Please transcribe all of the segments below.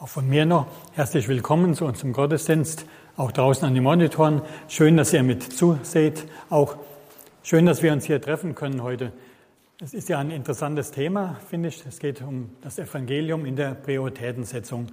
Auch von mir noch herzlich willkommen zu unserem Gottesdienst, auch draußen an den Monitoren. Schön, dass ihr mit zuseht. Auch schön, dass wir uns hier treffen können heute. Es ist ja ein interessantes Thema, finde ich. Es geht um das Evangelium in der Prioritätensetzung.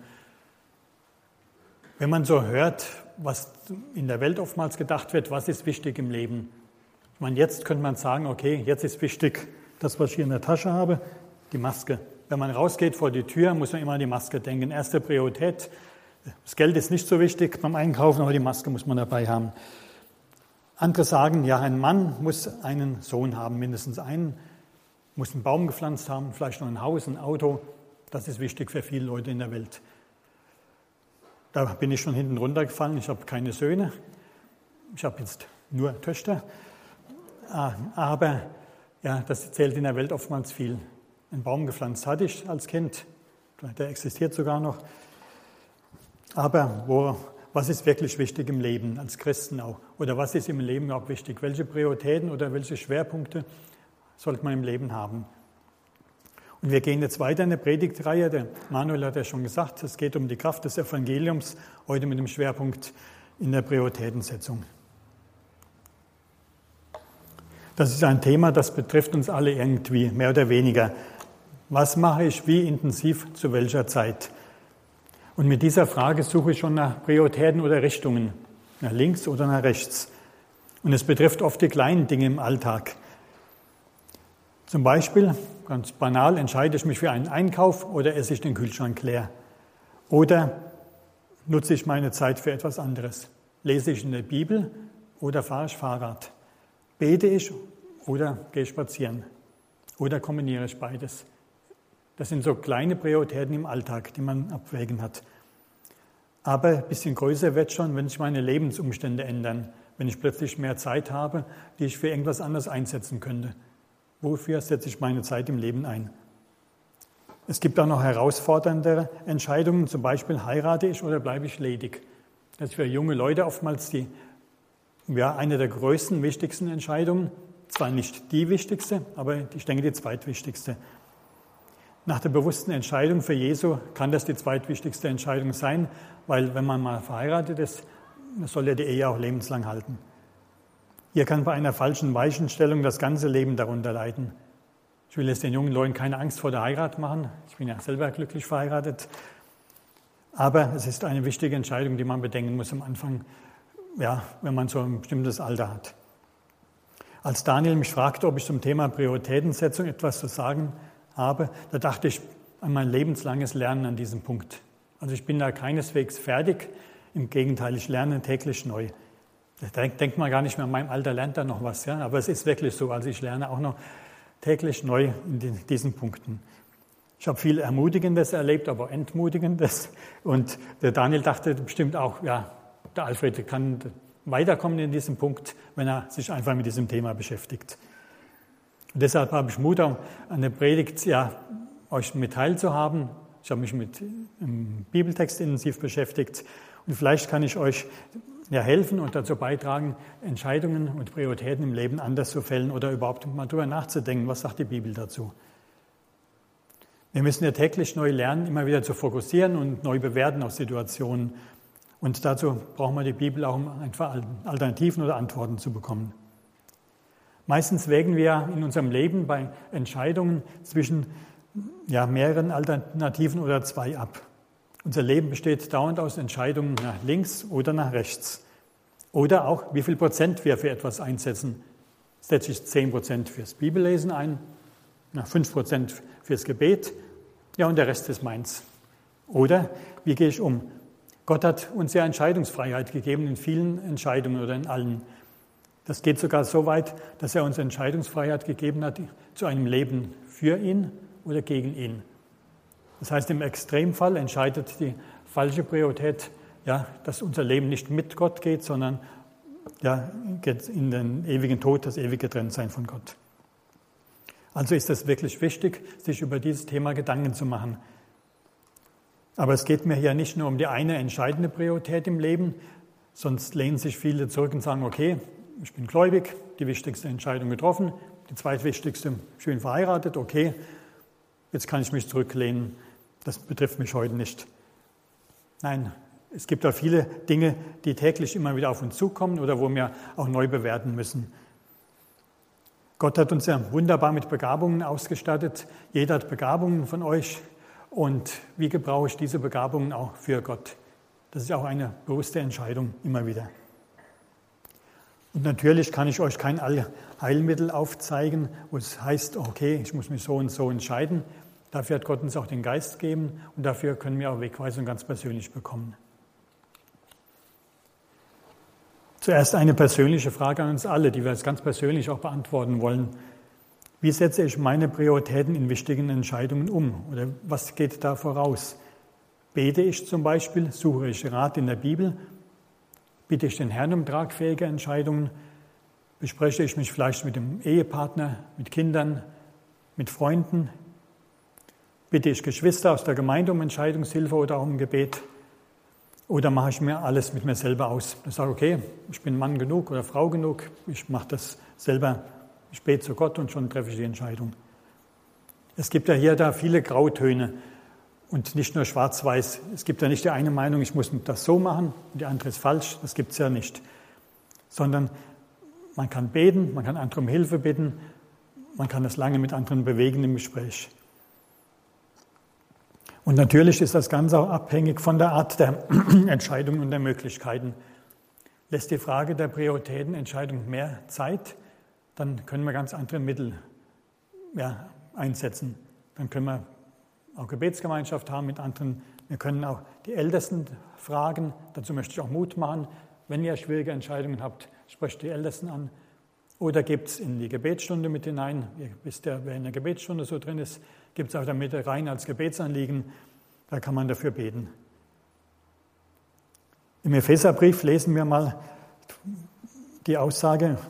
Wenn man so hört, was in der Welt oftmals gedacht wird, was ist wichtig im Leben? Ich meine, jetzt könnte man sagen, okay, jetzt ist wichtig das, was ich hier in der Tasche habe, die Maske. Wenn man rausgeht vor die Tür, muss man immer an die Maske denken. Erste Priorität. Das Geld ist nicht so wichtig beim Einkaufen, aber die Maske muss man dabei haben. Andere sagen, ja, ein Mann muss einen Sohn haben, mindestens einen, muss einen Baum gepflanzt haben, vielleicht noch ein Haus, ein Auto. Das ist wichtig für viele Leute in der Welt. Da bin ich schon hinten runtergefallen. Ich habe keine Söhne. Ich habe jetzt nur Töchter. Aber ja, das zählt in der Welt oftmals viel. Einen Baum gepflanzt hatte ich als Kind, der existiert sogar noch. Aber was ist wirklich wichtig im Leben, als Christen auch? Oder was ist im Leben überhaupt wichtig? Welche Prioritäten oder welche Schwerpunkte sollte man im Leben haben? Und wir gehen jetzt weiter in der Predigtreihe. Der Manuel hat ja schon gesagt, es geht um die Kraft des Evangeliums, heute mit dem Schwerpunkt in der Prioritätensetzung. Das ist ein Thema, das betrifft uns alle irgendwie, mehr oder weniger. Was mache ich wie intensiv zu welcher Zeit? Und mit dieser Frage suche ich schon nach Prioritäten oder Richtungen, nach links oder nach rechts. Und es betrifft oft die kleinen Dinge im Alltag. Zum Beispiel, ganz banal, entscheide ich mich für einen Einkauf oder esse ich den Kühlschrank leer? Oder nutze ich meine Zeit für etwas anderes? Lese ich in der Bibel oder fahre ich Fahrrad? Bete ich oder gehe ich spazieren? Oder kombiniere ich beides? Das sind so kleine Prioritäten im Alltag, die man abwägen hat. Aber ein bisschen größer wird schon, wenn sich meine Lebensumstände ändern, wenn ich plötzlich mehr Zeit habe, die ich für irgendwas anderes einsetzen könnte. Wofür setze ich meine Zeit im Leben ein? Es gibt auch noch herausfordernde Entscheidungen, zum Beispiel heirate ich oder bleibe ich ledig. Das ist für junge Leute oftmals eine der größten, wichtigsten Entscheidungen. Zwar nicht die wichtigste, aber ich denke die zweitwichtigste. Nach der bewussten Entscheidung für Jesu kann das die zweitwichtigste Entscheidung sein, weil wenn man mal verheiratet ist, soll ja die Ehe auch lebenslang halten. Hier kann bei einer falschen Weichenstellung das ganze Leben darunter leiden. Ich will jetzt den jungen Leuten keine Angst vor der Heirat machen. Ich bin ja selber glücklich verheiratet. Aber es ist eine wichtige Entscheidung, die man bedenken muss am Anfang, ja, wenn man so ein bestimmtes Alter hat. Als Daniel mich fragte, ob ich zum Thema Prioritätensetzung etwas zu sagen habe, da dachte ich an mein lebenslanges Lernen an diesem Punkt. Also ich bin da keineswegs fertig, im Gegenteil, ich lerne täglich neu. Da denkt man gar nicht mehr, in meinem Alter lernt er noch was, ja? Aber es ist wirklich so, also ich lerne auch noch täglich neu in diesen Punkten. Ich habe viel Ermutigendes erlebt, aber Entmutigendes. Und der Daniel dachte bestimmt auch, ja, der Alfred kann weiterkommen in diesem Punkt, wenn er sich einfach mit diesem Thema beschäftigt. Und deshalb habe ich Mut, an der Predigt euch mit teilzuhaben. Ich habe mich mit dem Bibeltext intensiv beschäftigt und vielleicht kann ich euch helfen und dazu beitragen, Entscheidungen und Prioritäten im Leben anders zu fällen oder überhaupt mal darüber nachzudenken, was sagt die Bibel dazu. Wir müssen ja täglich neu lernen, immer wieder zu fokussieren und neu bewerten auf Situationen. Und dazu brauchen wir die Bibel auch, um einfach Alternativen oder Antworten zu bekommen. Meistens wägen wir in unserem Leben bei Entscheidungen zwischen mehreren Alternativen oder zwei ab. Unser Leben besteht dauernd aus Entscheidungen nach links oder nach rechts. Oder auch, wie viel Prozent wir für etwas einsetzen. Setze ich 10% fürs Bibellesen ein, 5% fürs Gebet, und der Rest ist meins. Oder, wie gehe ich um? Gott hat uns ja Entscheidungsfreiheit gegeben in vielen Entscheidungen oder in allen. Das geht sogar so weit, dass er uns Entscheidungsfreiheit gegeben hat zu einem Leben für ihn oder gegen ihn. Das heißt, im Extremfall entscheidet die falsche Priorität, dass unser Leben nicht mit Gott geht, sondern geht in den ewigen Tod, das ewige Getrenntsein von Gott. Also ist es wirklich wichtig, sich über dieses Thema Gedanken zu machen. Aber es geht mir hier nicht nur um die eine entscheidende Priorität im Leben, sonst lehnen sich viele zurück und sagen, okay, ich bin gläubig, die wichtigste Entscheidung getroffen, die zweitwichtigste, schön verheiratet, okay, jetzt kann ich mich zurücklehnen, das betrifft mich heute nicht. Nein, es gibt auch viele Dinge, die täglich immer wieder auf uns zukommen oder wo wir auch neu bewerten müssen. Gott hat uns ja wunderbar mit Begabungen ausgestattet. Jeder hat Begabungen von euch. Und wie gebrauche ich diese Begabungen auch für Gott? Das ist auch eine bewusste Entscheidung immer wieder. Und natürlich kann ich euch kein Allheilmittel aufzeigen, wo es heißt, okay, ich muss mich so und so entscheiden. Dafür hat Gott uns auch den Geist gegeben und dafür können wir auch Wegweisung ganz persönlich bekommen. Zuerst eine persönliche Frage an uns alle, die wir jetzt ganz persönlich auch beantworten wollen. Wie setze ich meine Prioritäten in wichtigen Entscheidungen um? Oder was geht da voraus? Bete ich zum Beispiel? Suche ich Rat in der Bibel? Bitte ich den Herrn um tragfähige Entscheidungen? Bespreche ich mich vielleicht mit dem Ehepartner, mit Kindern, mit Freunden? Bitte ich Geschwister aus der Gemeinde um Entscheidungshilfe oder auch um Gebet? Oder mache ich mir alles mit mir selber aus? Ich sage, okay, ich bin Mann genug oder Frau genug, ich mache das selber, ich bete zu Gott und schon treffe ich die Entscheidung. Es gibt ja hier da viele Grautöne und nicht nur schwarz-weiß. Es gibt ja nicht die eine Meinung, ich muss das so machen und die andere ist falsch, das gibt es ja nicht. Sondern man kann beten, man kann andere um Hilfe bitten, man kann das lange mit anderen bewegen im Gespräch. Und natürlich ist das Ganze auch abhängig von der Art der Entscheidungen und der Möglichkeiten. Lässt die Frage der Prioritätenentscheidung mehr Zeit, dann können wir ganz andere Mittel einsetzen. Dann können wir auch Gebetsgemeinschaft haben mit anderen. Wir können auch die Ältesten fragen. Dazu möchte ich auch Mut machen. Wenn ihr schwierige Entscheidungen habt, sprecht die Ältesten an. Oder gebt es in die Gebetsstunde mit hinein. Ihr wisst ja, wer in der Gebetsstunde so drin ist, gibt es auch damit rein als Gebetsanliegen. Da kann man dafür beten. Im Epheserbrief lesen wir mal die Aussage,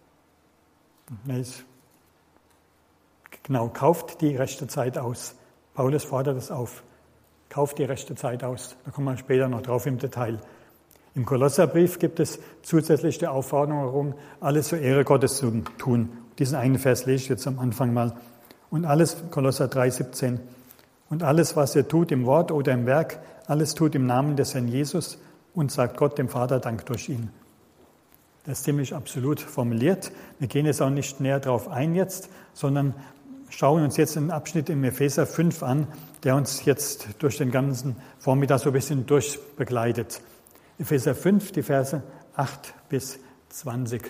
kauft die rechte Zeit aus. Paulus fordert es auf. Kauft die rechte Zeit aus. Da kommen wir später noch drauf im Detail. Im Kolosserbrief gibt es zusätzlich die Aufforderung, alles zur Ehre Gottes zu tun. Diesen einen Vers lese ich jetzt am Anfang mal. Und alles, Kolosser 3,17. Und alles, was ihr tut im Wort oder im Werk, alles tut im Namen des Herrn Jesus und sagt Gott dem Vater Dank durch ihn. Das ist ziemlich absolut formuliert. Wir gehen jetzt auch nicht näher darauf ein jetzt, sondern schauen uns jetzt einen Abschnitt im Epheser 5 an, der uns jetzt durch den ganzen Vormittag so ein bisschen durchbegleitet. Epheser 5, die Verse 8 bis 20.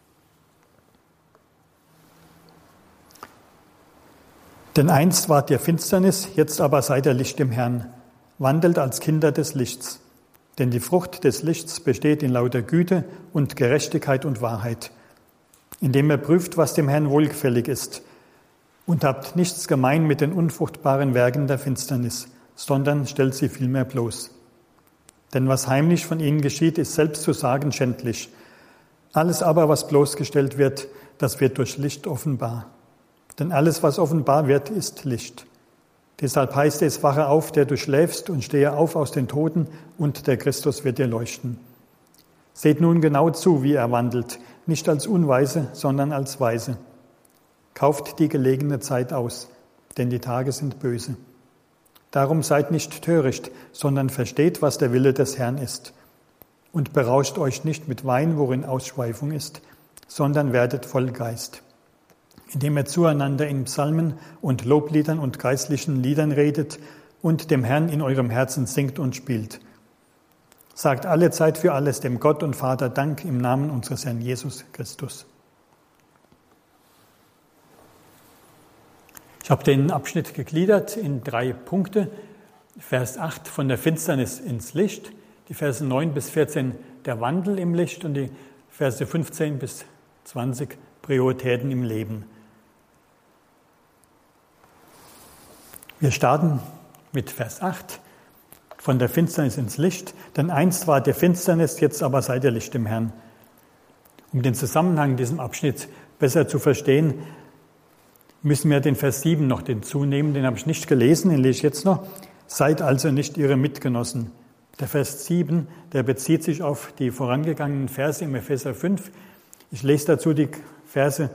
Denn einst wart ihr Finsternis, jetzt aber seid ihr Licht im Herrn. Wandelt als Kinder des Lichts. Denn die Frucht des Lichts besteht in lauter Güte und Gerechtigkeit und Wahrheit, indem ihr prüft, was dem Herrn wohlgefällig ist. Und habt nichts gemein mit den unfruchtbaren Werken der Finsternis, sondern stellt sie vielmehr bloß. Denn was heimlich von ihnen geschieht, ist selbst zu sagen schändlich. Alles aber, was bloßgestellt wird, das wird durch Licht offenbar. Denn alles, was offenbar wird, ist Licht. Deshalb heißt es, wache auf, der du schläfst, und stehe auf aus den Toten, und der Christus wird dir leuchten. Seht nun genau zu, wie er wandelt, nicht als Unweise, sondern als Weise. Kauft die gelegene Zeit aus, denn die Tage sind böse. Darum seid nicht töricht, sondern versteht, was der Wille des Herrn ist. Und berauscht euch nicht mit Wein, worin Ausschweifung ist, sondern werdet voll Geist. Indem ihr zueinander in Psalmen und Lobliedern und geistlichen Liedern redet und dem Herrn in eurem Herzen singt und spielt. Sagt alle Zeit für alles dem Gott und Vater Dank im Namen unseres Herrn Jesus Christus. Ich habe den Abschnitt gegliedert in 3 Punkte. Vers 8 von der Finsternis ins Licht, die Verse 9 bis 14 der Wandel im Licht und die Verse 15 bis 20 Prioritäten im Leben. Wir starten mit Vers 8, von der Finsternis ins Licht. Denn einst war der Finsternis, jetzt aber seid ihr Licht im Herrn. Um den Zusammenhang in diesem Abschnitt besser zu verstehen, müssen wir den Vers 7 noch hinzunehmen. Den habe ich nicht gelesen, den lese ich jetzt noch. Seid also nicht ihre Mitgenossen. Der Vers 7, der bezieht sich auf die vorangegangenen Verse im Epheser 5. Ich lese dazu die Verse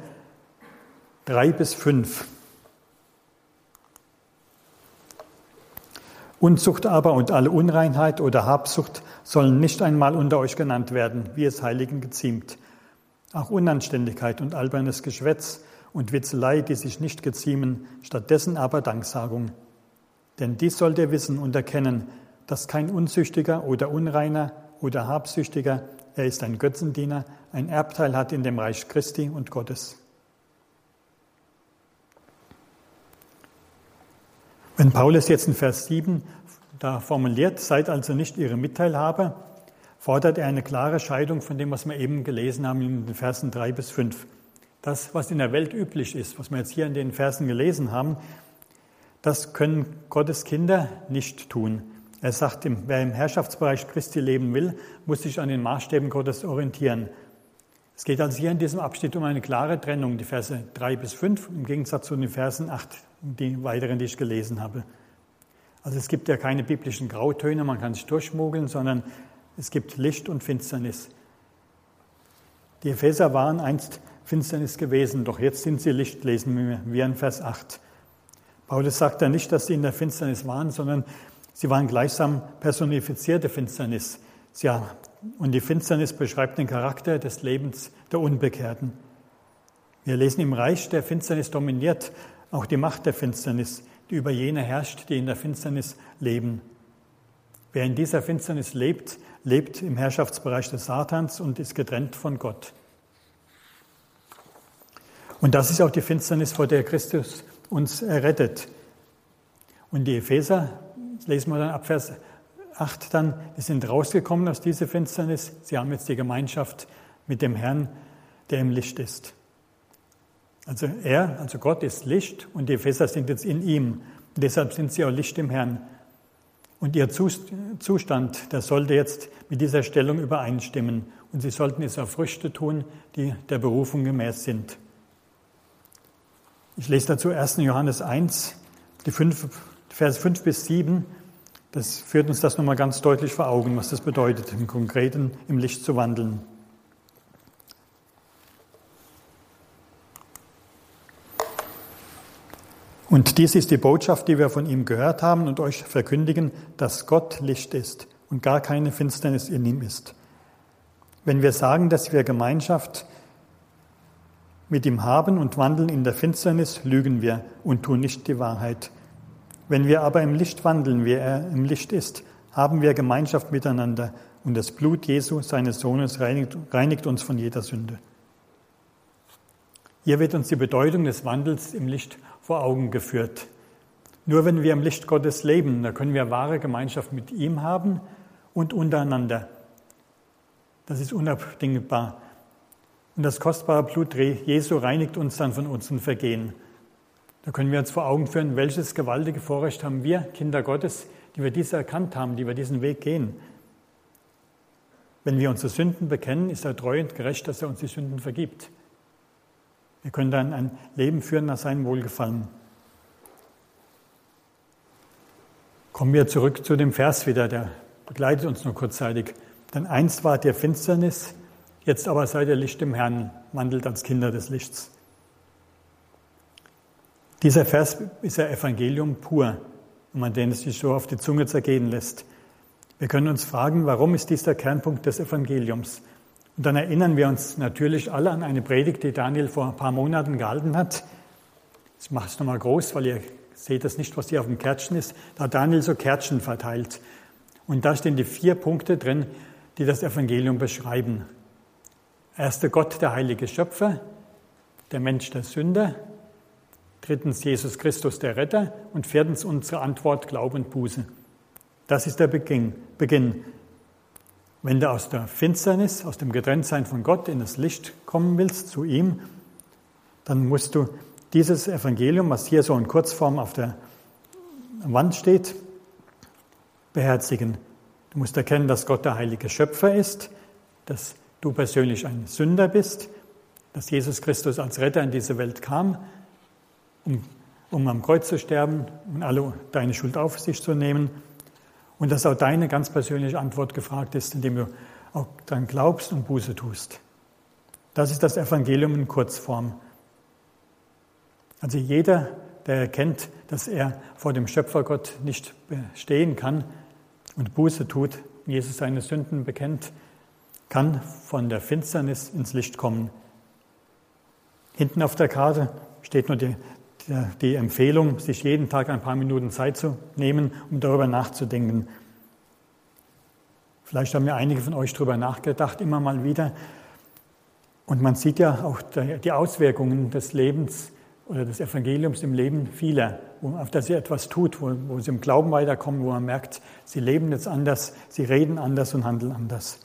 3 bis 5. Unzucht aber und alle Unreinheit oder Habsucht sollen nicht einmal unter euch genannt werden, wie es Heiligen geziemt. Auch Unanständigkeit und albernes Geschwätz und Witzelei, die sich nicht geziemen, stattdessen aber Danksagung. Denn dies sollt ihr wissen und erkennen, dass kein Unzüchtiger oder Unreiner oder Habsüchtiger, er ist ein Götzendiener, ein Erbteil hat in dem Reich Christi und Gottes. Wenn Paulus jetzt in Vers 7 da formuliert, seid also nicht ihre Mitteilhaber, fordert er eine klare Scheidung von dem, was wir eben gelesen haben in den Versen 3 bis 5. Das, was in der Welt üblich ist, was wir jetzt hier in den Versen gelesen haben, das können Gottes Kinder nicht tun. Er sagt, wer im Herrschaftsbereich Christi leben will, muss sich an den Maßstäben Gottes orientieren. Es geht also hier in diesem Abschnitt um eine klare Trennung, die Verse 3 bis 5, im Gegensatz zu den Versen 8, die weiteren, die ich gelesen habe. Also es gibt ja keine biblischen Grautöne, man kann sich durchschmuggeln, sondern es gibt Licht und Finsternis. Die Epheser waren einst Finsternis gewesen, doch jetzt sind sie Licht, lesen wir in Vers 8. Paulus sagt ja nicht, dass sie in der Finsternis waren, sondern sie waren gleichsam personifizierte Finsternis. Ja, und die Finsternis beschreibt den Charakter des Lebens der Unbekehrten. Wir lesen, im Reich der Finsternis dominiert auch die Macht der Finsternis, die über jene herrscht, die in der Finsternis leben. Wer in dieser Finsternis lebt, lebt im Herrschaftsbereich des Satans und ist getrennt von Gott. Und das ist auch die Finsternis, vor der Christus uns errettet. Und die Epheser, das lesen wir dann ab Vers 8 dann, die sind rausgekommen aus dieser Finsternis. Sie haben jetzt die Gemeinschaft mit dem Herrn, der im Licht ist. Also Gott ist Licht und die Epheser sind jetzt in ihm. Und deshalb sind sie auch Licht im Herrn. Und ihr Zustand, der sollte jetzt mit dieser Stellung übereinstimmen. Und sie sollten es auf Früchte tun, die der Berufung gemäß sind. Ich lese dazu 1. Johannes 1, die Verse 5 bis 7. Das führt uns das nochmal ganz deutlich vor Augen, was das bedeutet, im Konkreten im Licht zu wandeln. Und dies ist die Botschaft, die wir von ihm gehört haben und euch verkündigen, dass Gott Licht ist und gar keine Finsternis in ihm ist. Wenn wir sagen, dass wir Gemeinschaft mit ihm haben und wandeln in der Finsternis, lügen wir und tun nicht die Wahrheit. Wenn wir aber im Licht wandeln, wie er im Licht ist, haben wir Gemeinschaft miteinander und das Blut Jesu, seines Sohnes, reinigt uns von jeder Sünde. Hier wird uns die Bedeutung des Wandels im Licht vor Augen geführt. Nur wenn wir im Licht Gottes leben, da können wir wahre Gemeinschaft mit ihm haben und untereinander. Das ist unabdingbar. Und das kostbare Blut Jesu reinigt uns dann von unseren Vergehen. Da können wir uns vor Augen führen, welches gewaltige Vorrecht haben wir, Kinder Gottes, die wir dies erkannt haben, die wir diesen Weg gehen. Wenn wir unsere Sünden bekennen, ist er treu und gerecht, dass er uns die Sünden vergibt. Wir können dann ein Leben führen nach seinem Wohlgefallen. Kommen wir zurück zu dem Vers wieder, der begleitet uns nur kurzzeitig. Denn einst wart ihr Finsternis, jetzt aber seid ihr Licht im Herrn, wandelt als Kinder des Lichts. Dieser Vers ist ja Evangelium pur, wenn man den sich so auf die Zunge zergehen lässt. Wir können uns fragen, warum ist dies der Kernpunkt des Evangeliums? Und dann erinnern wir uns natürlich alle an eine Predigt, die Daniel vor ein paar Monaten gehalten hat. Ich mache es nochmal groß, weil ihr seht das nicht, was hier auf dem Kärtchen ist. Da hat Daniel so Kärtchen verteilt. Und da stehen die 4 Punkte drin, die das Evangelium beschreiben. Erster Gott, der heilige Schöpfer, der Mensch, der Sünder. 3. Jesus Christus, der Retter. Und 4. unsere Antwort, Glaube und Buße. Das ist der Beginn. Wenn du aus der Finsternis, aus dem Getrenntsein von Gott in das Licht kommen willst, zu ihm, dann musst du dieses Evangelium, was hier so in Kurzform auf der Wand steht, beherzigen. Du musst erkennen, dass Gott der heilige Schöpfer ist, dass du persönlich ein Sünder bist, dass Jesus Christus als Retter in diese Welt kam, um am Kreuz zu sterben und alle deine Schuld auf sich zu nehmen. Und dass auch deine ganz persönliche Antwort gefragt ist, indem du auch daran glaubst und Buße tust. Das ist das Evangelium in Kurzform. Also jeder, der erkennt, dass er vor dem Schöpfergott nicht bestehen kann und Buße tut, Jesus seine Sünden bekennt, kann von der Finsternis ins Licht kommen. Hinten auf der Karte steht nur die Empfehlung, sich jeden Tag ein paar Minuten Zeit zu nehmen, um darüber nachzudenken. Vielleicht haben ja einige von euch darüber nachgedacht, immer mal wieder. Und man sieht ja auch die Auswirkungen des Lebens oder des Evangeliums im Leben vieler, auf das sie etwas tut, wo sie im Glauben weiterkommen, wo man merkt, sie leben jetzt anders, sie reden anders und handeln anders.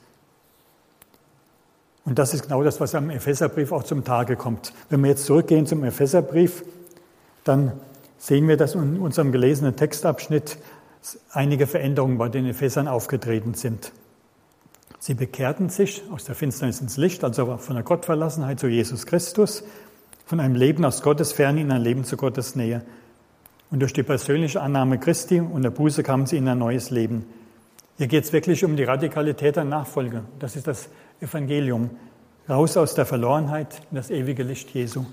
Und das ist genau das, was am Epheserbrief auch zum Tage kommt. Wenn wir jetzt zurückgehen zum Epheserbrief, dann sehen wir, dass in unserem gelesenen Textabschnitt einige Veränderungen bei den Ephesern aufgetreten sind. Sie bekehrten sich aus der Finsternis ins Licht, also von der Gottverlassenheit zu Jesus Christus, von einem Leben aus Gottes Ferne in ein Leben zu Gottes Nähe. Und durch die persönliche Annahme Christi und der Buße kamen sie in ein neues Leben. Hier geht es wirklich um die Radikalität der Nachfolge. Das ist das Evangelium. Raus aus der Verlorenheit in das ewige Licht Jesu.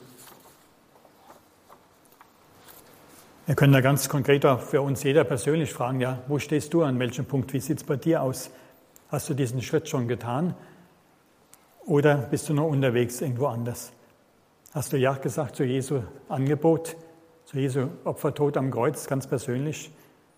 Wir können da ganz konkret auch für uns jeder persönlich fragen, ja, wo stehst du, an welchem Punkt, wie sieht es bei dir aus? Hast du diesen Schritt schon getan oder bist du noch unterwegs irgendwo anders? Hast du Ja gesagt zu Jesu Angebot, zu Jesu Opfertod am Kreuz, ganz persönlich?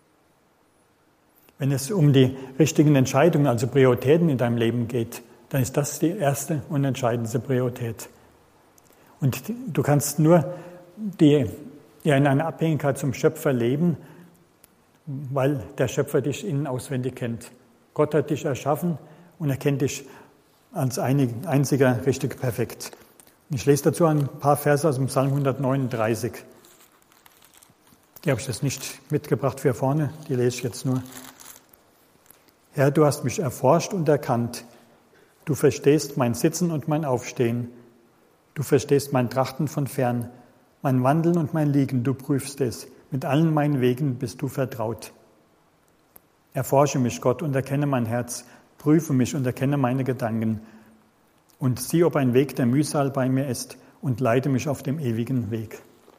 Wenn es um die richtigen Entscheidungen, also Prioritäten in deinem Leben geht, dann ist das die erste und entscheidendste Priorität. Und du kannst nur in einer Abhängigkeit zum Schöpfer leben, weil der Schöpfer dich innen auswendig kennt. Gott hat dich erschaffen und er kennt dich als einziger richtig perfekt. Ich lese dazu ein paar Verse aus dem Psalm 139. Die habe ich jetzt nicht mitgebracht für vorne, die lese ich jetzt nur. Herr, du hast mich erforscht und erkannt. Du verstehst mein Sitzen und mein Aufstehen. Du verstehst mein Trachten von fern. Mein Wandeln und mein Liegen, du prüfst es. Mit allen meinen Wegen bist du vertraut. Erforsche mich, Gott, und erkenne mein Herz. Prüfe mich und erkenne meine Gedanken. Und sieh, ob ein Weg der Mühsal bei mir ist, und leite mich auf dem ewigen Weg.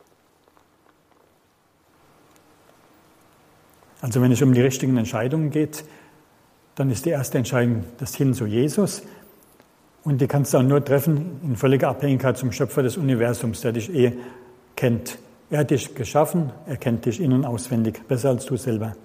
Also wenn es um die richtigen Entscheidungen geht, dann ist die erste Entscheidung das Hin zu Jesus. Und die kannst du auch nur treffen in völliger Abhängigkeit zum Schöpfer des Universums, der dich kennt. Er hat dich geschaffen, er kennt dich in- und auswendig, besser als du selber.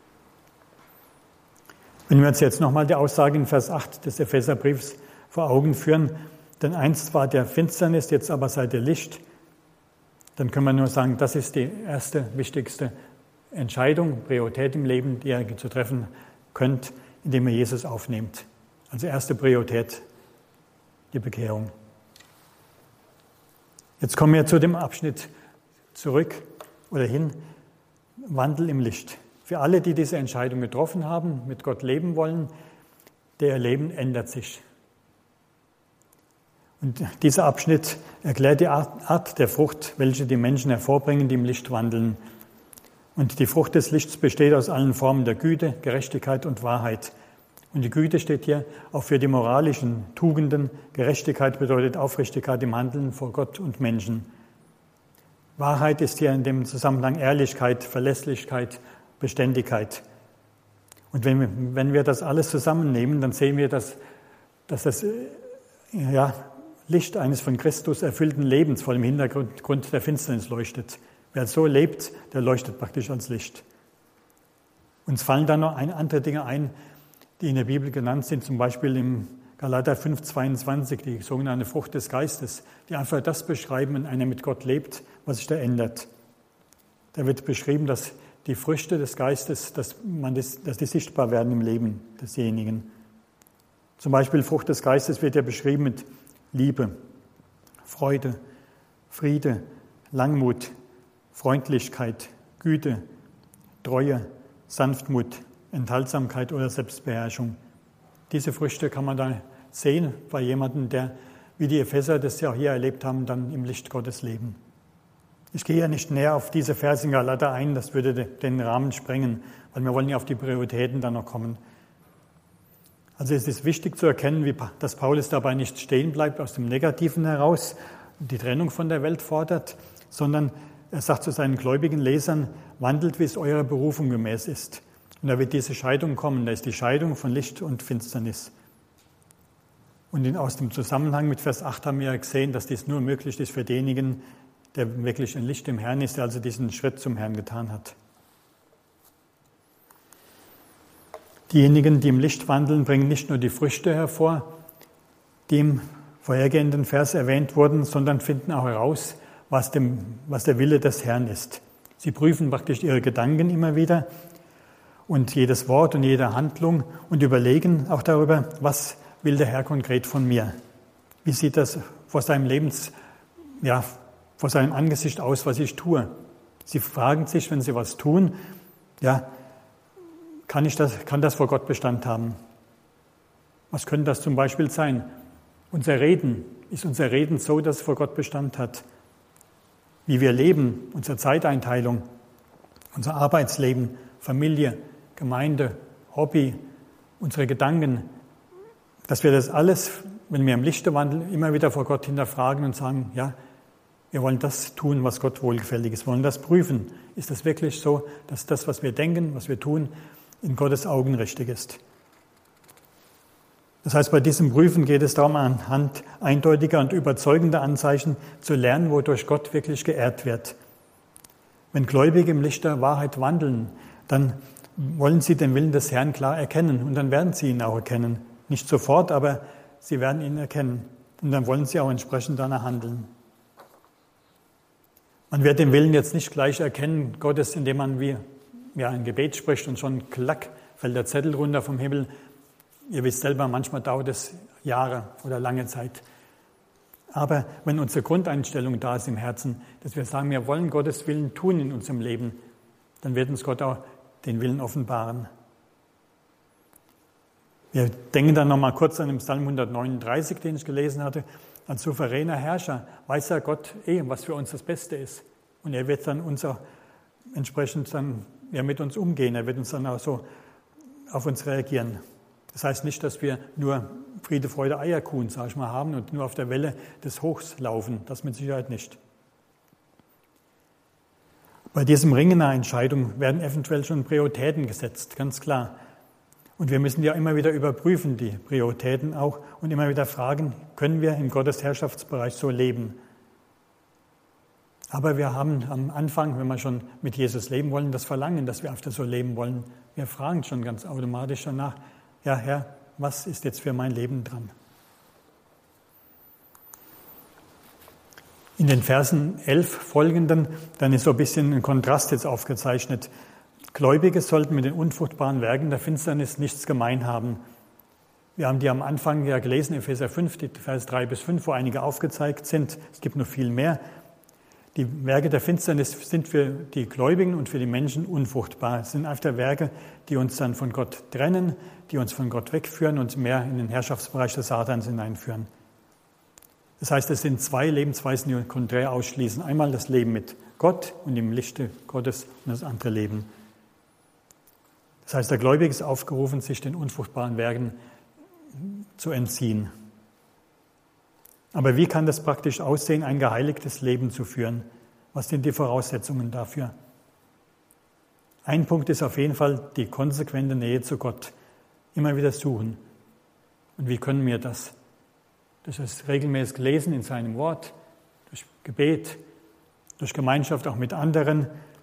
Wenn wir uns jetzt nochmal die Aussage in Vers 8 des Epheserbriefs vor Augen führen, denn einst war der Finsternis, jetzt aber seid ihr Licht, dann können wir nur sagen, das ist die erste, wichtigste Entscheidung, Priorität im Leben, die ihr zu treffen könnt, indem ihr Jesus aufnehmt. Also erste Priorität, die Bekehrung. Jetzt kommen wir zu dem Abschnitt zurück oder hin, Wandel im Licht. Für alle, die diese Entscheidung getroffen haben, mit Gott leben wollen, der Leben ändert sich. Und dieser Abschnitt erklärt die Art der Frucht, welche die Menschen hervorbringen, die im Licht wandeln. Und die Frucht des Lichts besteht aus allen Formen der Güte, Gerechtigkeit und Wahrheit. Und die Güte steht hier auch für die moralischen Tugenden. Gerechtigkeit bedeutet Aufrichtigkeit im Handeln vor Gott und Menschen. Wahrheit ist hier in dem Zusammenhang Ehrlichkeit, Verlässlichkeit, Beständigkeit. Und wenn wir das alles zusammennehmen, dann sehen wir, dass das Licht eines von Christus erfüllten Lebens vor dem Hintergrund der Finsternis leuchtet. Wer so lebt, der leuchtet praktisch als Licht. Uns fallen da noch andere Dinge ein, die in der Bibel genannt sind, zum Beispiel im Galater 5,22, die sogenannte Frucht des Geistes, die einfach das beschreiben, wenn einer mit Gott lebt, was sich da ändert. Da wird beschrieben, dass die Früchte des Geistes, dass die sichtbar werden im Leben desjenigen. Zum Beispiel Frucht des Geistes wird ja beschrieben mit Liebe, Freude, Friede, Langmut, Freundlichkeit, Güte, Treue, Sanftmut, Enthaltsamkeit oder Selbstbeherrschung. Diese Früchte kann man da sehen bei jemandem, der, wie die Epheser das ja auch hier erlebt haben, dann im Licht Gottes leben. Ich gehe ja nicht näher auf diese Verse in Galater ein, das würde den Rahmen sprengen, weil wir wollen ja auf die Prioritäten dann noch kommen. Also es ist wichtig zu erkennen, dass Paulus dabei nicht stehen bleibt aus dem Negativen heraus, die Trennung von der Welt fordert, sondern er sagt zu seinen gläubigen Lesern, wandelt, wie es eurer Berufung gemäß ist. Und da wird diese Scheidung kommen, da ist die Scheidung von Licht und Finsternis. Und aus dem Zusammenhang mit Vers 8 haben wir ja gesehen, dass dies nur möglich ist für denjenigen, der wirklich ein Licht im Herrn ist, der also diesen Schritt zum Herrn getan hat. Diejenigen, die im Licht wandeln, bringen nicht nur die Früchte hervor, die im vorhergehenden Vers erwähnt wurden, sondern finden auch heraus, was der Wille des Herrn ist. Sie prüfen praktisch ihre Gedanken immer wieder und jedes Wort und jede Handlung und überlegen auch darüber, was will der Herr konkret von mir? Wie sieht das vor seinem vor seinem Angesicht aus, was ich tue? Sie fragen sich, wenn sie was tun, kann das vor Gott Bestand haben? Was könnte das zum Beispiel sein? Ist unser Reden so, dass es vor Gott Bestand hat? Wie wir leben, unsere Zeiteinteilung, unser Arbeitsleben, Familie, Gemeinde, Hobby, unsere Gedanken, dass wir das alles, wenn wir im Lichte wandeln, immer wieder vor Gott hinterfragen und sagen, ja, wir wollen das tun, was Gott wohlgefällig ist, wir wollen das prüfen. Ist das wirklich so, dass das, was wir denken, was wir tun, in Gottes Augen richtig ist? Das heißt, bei diesem Prüfen geht es darum, anhand eindeutiger und überzeugender Anzeichen zu lernen, wodurch Gott wirklich geehrt wird. Wenn Gläubige im Licht der Wahrheit wandeln, dann wollen sie den Willen des Herrn klar erkennen und dann werden sie ihn auch erkennen. Nicht sofort, aber sie werden ihn erkennen und dann wollen sie auch entsprechend danach handeln. Man wird den Willen jetzt nicht gleich erkennen, Gottes, indem man wie ein Gebet spricht und schon klack fällt der Zettel runter vom Himmel. Ihr wisst selber, manchmal dauert es Jahre oder lange Zeit. Aber wenn unsere Grundeinstellung da ist im Herzen, dass wir sagen, wir wollen Gottes Willen tun in unserem Leben, dann wird uns Gott auch den Willen offenbaren. Wir denken dann nochmal kurz an den Psalm 139, den ich gelesen hatte. Als souveräner Herrscher weiß ja Gott was für uns das Beste ist. Und er wird dann entsprechend mit uns umgehen. Er wird uns dann auch so auf uns reagieren. Das heißt nicht, dass wir nur Friede, Freude, Eierkuchen, sag ich mal, haben und nur auf der Welle des Hochs laufen. Das mit Sicherheit nicht. Bei diesem Ringen einer Entscheidung werden eventuell schon Prioritäten gesetzt, ganz klar. Und wir müssen ja immer wieder überprüfen, die Prioritäten auch, und immer wieder fragen, können wir in Gottes Herrschaftsbereich so leben? Aber wir haben am Anfang, wenn wir schon mit Jesus leben wollen, das Verlangen, dass wir öfter so leben wollen. Wir fragen schon ganz automatisch danach, ja Herr, was ist jetzt für mein Leben dran? In den Versen 11 folgenden, dann ist so ein bisschen ein Kontrast jetzt aufgezeichnet. Gläubige sollten mit den unfruchtbaren Werken der Finsternis nichts gemein haben. Wir haben die am Anfang ja gelesen, Epheser 5, die Vers 3 bis 5, wo einige aufgezeigt sind. Es gibt noch viel mehr. Die Werke der Finsternis sind für die Gläubigen und für die Menschen unfruchtbar. Es sind einfach Werke, die uns dann von Gott trennen, die uns von Gott wegführen und mehr in den Herrschaftsbereich des Satans hineinführen. Das heißt, es sind zwei Lebensweisen, die konträr ausschließen. Einmal das Leben mit Gott und im Lichte Gottes und das andere Leben. Das heißt, der Gläubige ist aufgerufen, sich den unfruchtbaren Werken zu entziehen. Aber wie kann das praktisch aussehen, ein geheiligtes Leben zu führen? Was sind die Voraussetzungen dafür? Ein Punkt ist auf jeden Fall die konsequente Nähe zu Gott. Immer wieder suchen. Und wie können wir das? Durch das regelmäßige Lesen in seinem Wort, durch Gebet, durch Gemeinschaft auch mit anderen.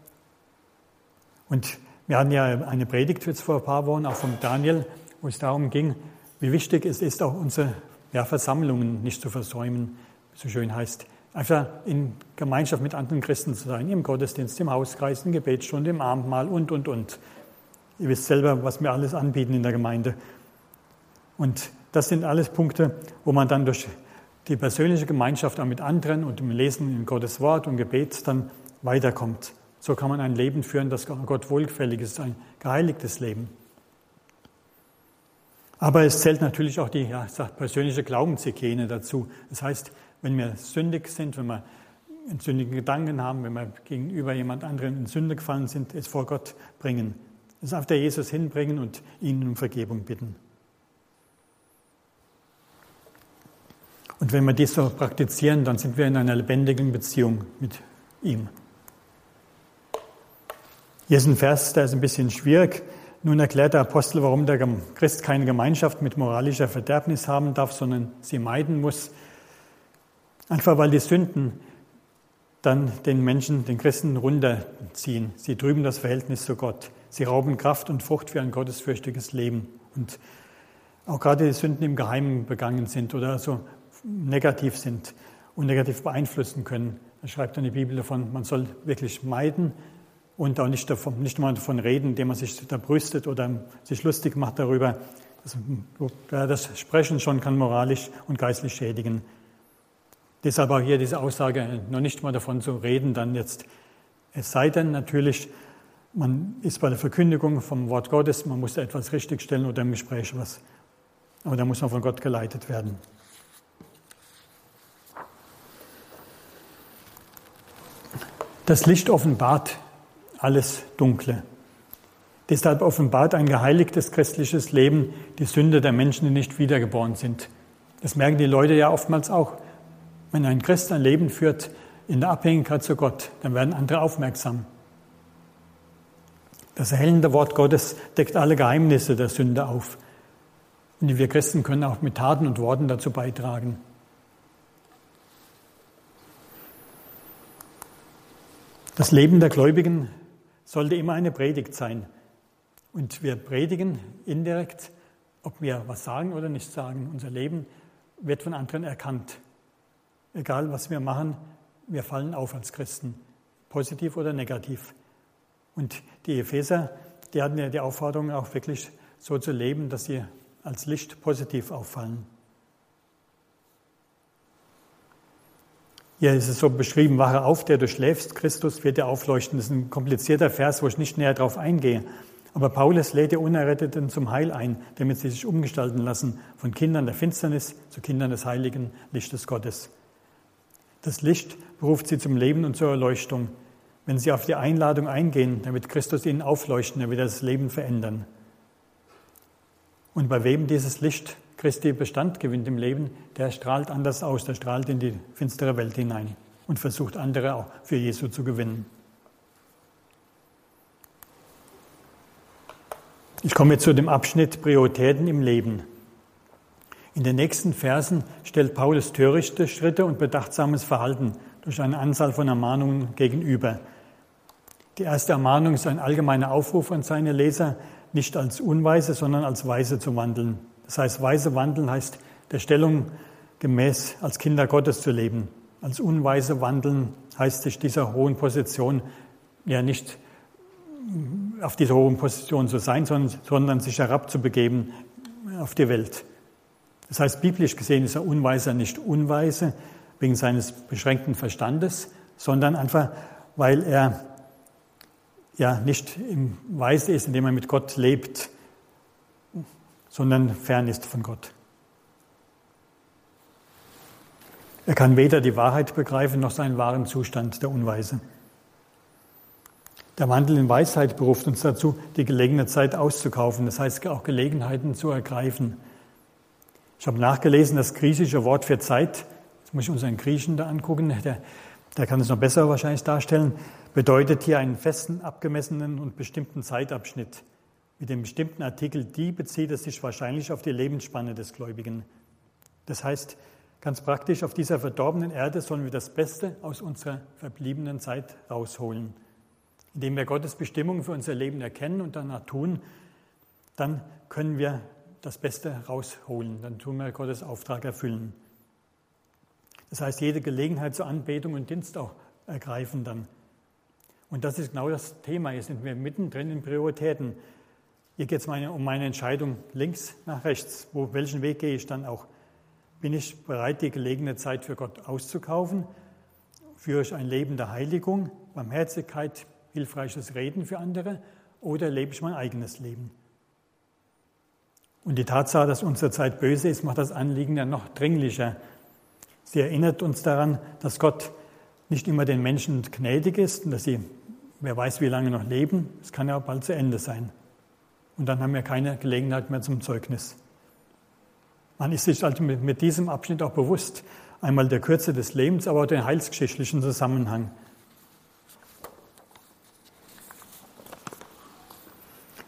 Und wir hatten ja eine Predigt jetzt vor ein paar Wochen, auch vom Daniel, wo es darum ging, wie wichtig es ist, auch unsere Versammlungen nicht zu versäumen, wie es so schön heißt. Einfach in Gemeinschaft mit anderen Christen zu sein, im Gottesdienst, im Hauskreis, in Gebetsstunde, im Abendmahl und. Ihr wisst selber, was wir alles anbieten in der Gemeinde. Und das sind alles Punkte, wo man dann durch die persönliche Gemeinschaft auch mit anderen und im Lesen in Gottes Wort und Gebet dann weiterkommt. So kann man ein Leben führen, das Gott wohlgefällig ist, ein geheiligtes Leben. Aber es zählt natürlich auch die persönliche Glaubenshygiene dazu. Das heißt, wenn wir sündig sind, wenn wir einen sündigen Gedanken haben, wenn wir gegenüber jemand anderem in Sünde gefallen sind, es vor Gott bringen. Es auf der Jesus hinbringen und ihn um Vergebung bitten. Und wenn wir dies so praktizieren, dann sind wir in einer lebendigen Beziehung mit ihm. Hier ist ein Vers, der ist ein bisschen schwierig. Nun erklärt der Apostel, warum der Christ keine Gemeinschaft mit moralischer Verderbnis haben darf, sondern sie meiden muss. Einfach weil die Sünden dann den Menschen, den Christen runterziehen. Sie trüben das Verhältnis zu Gott. Sie rauben Kraft und Frucht für ein gottesfürchtiges Leben. Und auch gerade die Sünden im Geheimen begangen sind oder so negativ sind und negativ beeinflussen können. Da schreibt dann die Bibel davon, man soll wirklich meiden und auch nicht mal davon reden, indem man sich da brüstet oder sich lustig macht darüber. Das Sprechen schon kann moralisch und geistlich schädigen. Deshalb auch hier diese Aussage, noch nicht mal davon zu reden, dann jetzt. Es sei denn natürlich, man ist bei der Verkündigung vom Wort Gottes, man muss da etwas richtigstellen oder im Gespräch was. Aber da muss man von Gott geleitet werden. Das Licht offenbart alles Dunkle. Deshalb offenbart ein geheiligtes christliches Leben die Sünde der Menschen, die nicht wiedergeboren sind. Das merken die Leute ja oftmals auch. Wenn ein Christ ein Leben führt in der Abhängigkeit zu Gott, dann werden andere aufmerksam. Das erhellende Wort Gottes deckt alle Geheimnisse der Sünde auf. Und wir Christen können auch mit Taten und Worten dazu beitragen. Das Leben der Gläubigen sollte immer eine Predigt sein. Und wir predigen indirekt, ob wir was sagen oder nicht sagen. Unser Leben wird von anderen erkannt. Egal, was wir machen, wir fallen auf als Christen, positiv oder negativ. Und die Epheser, die hatten ja die Aufforderung, auch wirklich so zu leben, dass sie als Licht positiv auffallen. Hier ist es so beschrieben, wache auf, der du schläfst, Christus wird dir aufleuchten. Das ist ein komplizierter Vers, wo ich nicht näher darauf eingehe. Aber Paulus lädt die Unerretteten zum Heil ein, damit sie sich umgestalten lassen von Kindern der Finsternis zu Kindern des heiligen Lichtes Gottes. Das Licht beruft sie zum Leben und zur Erleuchtung. Wenn sie auf die Einladung eingehen, dann wird Christus ihnen aufleuchten, er wird das Leben verändern. Und bei wem dieses Licht Christi Bestand gewinnt im Leben, der strahlt anders aus, der strahlt in die finstere Welt hinein und versucht andere auch für Jesu zu gewinnen. Ich komme jetzt zu dem Abschnitt Prioritäten im Leben. In den nächsten Versen stellt Paulus törichte Schritte und bedachtsames Verhalten durch eine Anzahl von Ermahnungen gegenüber. Die erste Ermahnung ist ein allgemeiner Aufruf an seine Leser, nicht als Unweise, sondern als Weise zu wandeln. Das heißt, weise wandeln heißt, der Stellung gemäß als Kinder Gottes zu leben. Als unweise wandeln heißt, sich dieser hohen Position ja nicht auf dieser hohen Position zu sein, sondern sich herabzubegeben auf die Welt. Das heißt, biblisch gesehen ist er Unweiser nicht unweise wegen seines beschränkten Verstandes, sondern einfach, weil er ja nicht im Weise ist, indem er mit Gott lebt, sondern fern ist von Gott. Er kann weder die Wahrheit begreifen, noch seinen wahren Zustand, der Unweise. Der Wandel in Weisheit beruft uns dazu, die gelegene Zeit auszukaufen, das heißt auch Gelegenheiten zu ergreifen. Ich habe nachgelesen, das griechische Wort für Zeit, jetzt muss ich unseren Griechen da angucken, der kann es noch besser wahrscheinlich darstellen, bedeutet hier einen festen, abgemessenen und bestimmten Zeitabschnitt. Mit dem bestimmten Artikel die bezieht es sich wahrscheinlich auf die Lebensspanne des Gläubigen. Das heißt, ganz praktisch, auf dieser verdorbenen Erde sollen wir das Beste aus unserer verbliebenen Zeit rausholen. Indem wir Gottes Bestimmung für unser Leben erkennen und danach tun, dann können wir das Beste rausholen. Dann tun wir Gottes Auftrag erfüllen. Das heißt, jede Gelegenheit zur Anbetung und Dienst auch ergreifen dann. Und das ist genau das Thema. Hier sind wir mittendrin in Prioritäten. Hier geht es um meine Entscheidung links nach rechts. Welchen Weg gehe ich dann auch? Bin ich bereit, die gelegene Zeit für Gott auszukaufen? Führe ich ein Leben der Heiligung, Barmherzigkeit, hilfreiches Reden für andere? Oder lebe ich mein eigenes Leben? Und die Tatsache, dass unsere Zeit böse ist, macht das Anliegen ja noch dringlicher. Sie erinnert uns daran, dass Gott nicht immer den Menschen gnädig ist und dass sie, wer weiß wie lange noch leben, es kann ja auch bald zu Ende sein. Und dann haben wir keine Gelegenheit mehr zum Zeugnis. Man ist sich also mit diesem Abschnitt auch bewusst, einmal der Kürze des Lebens, aber auch den heilsgeschichtlichen Zusammenhang.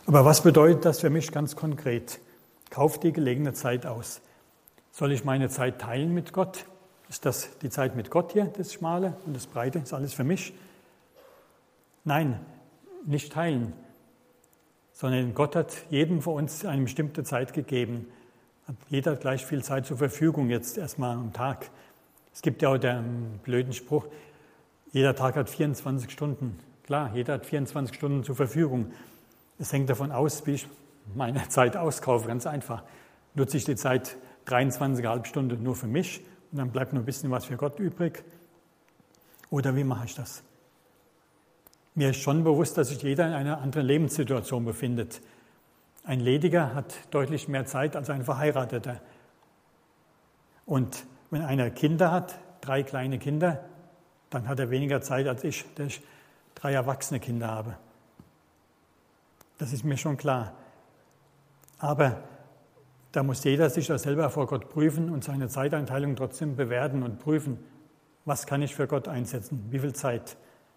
Aber was bedeutet das für mich ganz konkret? Kauf die gelegene Zeit aus. Soll ich meine Zeit teilen mit Gott? Ist das die Zeit mit Gott hier, das Schmale und das Breite? Ist alles für mich? Nein, nicht teilen, sondern Gott hat jedem von uns eine bestimmte Zeit gegeben. Jeder hat gleich viel Zeit zur Verfügung, jetzt erstmal am Tag. Es gibt ja auch den blöden Spruch, jeder Tag hat 24 Stunden. Klar, jeder hat 24 Stunden zur Verfügung. Es hängt davon aus, wie ich meine Zeit auskaufe, ganz einfach. Nutze ich die Zeit 23,5 Stunden nur für mich und dann bleibt noch ein bisschen was für Gott übrig? Oder wie mache ich das? Mir ist schon bewusst, dass sich jeder in einer anderen Lebenssituation befindet. Ein Lediger hat deutlich mehr Zeit als ein Verheirateter. Und wenn einer Kinder hat, 3 kleine Kinder, dann hat er weniger Zeit als ich, der ich 3 erwachsene Kinder habe. Das ist mir schon klar. Aber da muss jeder sich das selber vor Gott prüfen und seine Zeiteinteilung trotzdem bewerten und prüfen, was kann ich für Gott einsetzen, wie viel Zeit.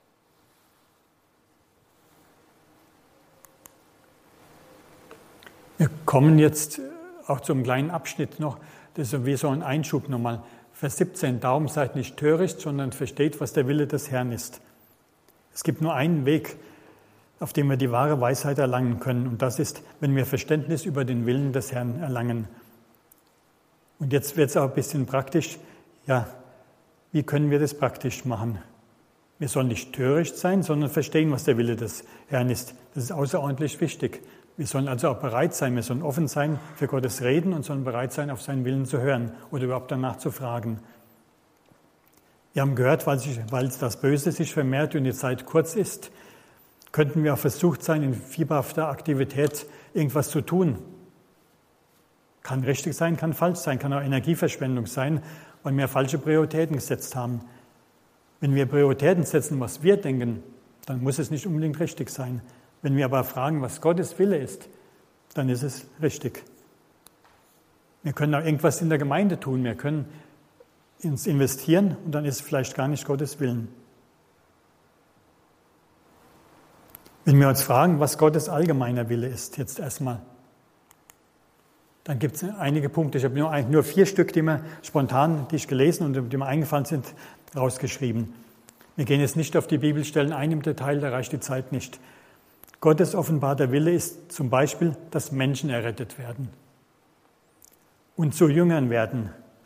Wir kommen jetzt auch zum kleinen Abschnitt noch, das ist wie so ein Einschub nochmal. Vers 17, darum seid nicht töricht, sondern versteht, was der Wille des Herrn ist. Es gibt nur einen Weg, auf dem wir die wahre Weisheit erlangen können, und das ist, wenn wir Verständnis über den Willen des Herrn erlangen. Und jetzt wird es auch ein bisschen praktisch. Ja, wie können wir das praktisch machen? Wir sollen nicht töricht sein, sondern verstehen, was der Wille des Herrn ist. Das ist außerordentlich wichtig. Wir sollen also auch bereit sein, wir sollen offen sein für Gottes Reden und sollen bereit sein, auf seinen Willen zu hören oder überhaupt danach zu fragen. Wir haben gehört, weil das Böse sich vermehrt und die Zeit kurz ist, könnten wir auch versucht sein, in fieberhafter Aktivität irgendwas zu tun. Kann richtig sein, kann falsch sein, kann auch Energieverschwendung sein, weil wir falsche Prioritäten gesetzt haben. Wenn wir Prioritäten setzen, was wir denken, dann muss es nicht unbedingt richtig sein. Wenn wir aber fragen, was Gottes Wille ist, dann ist es richtig. Wir können auch irgendwas in der Gemeinde tun, wir können uns investieren und dann ist es vielleicht gar nicht Gottes Willen. Wenn wir uns fragen, was Gottes allgemeiner Wille ist, jetzt erstmal, dann gibt es einige Punkte. Ich habe nur 4 Stück, die mir spontan, die ich gelesen und die mir eingefallen sind, rausgeschrieben. Wir gehen jetzt nicht auf die Bibelstellen ein im Detail, da reicht die Zeit nicht. Gottes offenbarter Wille ist zum Beispiel, dass Menschen errettet werden und zu Jüngern werden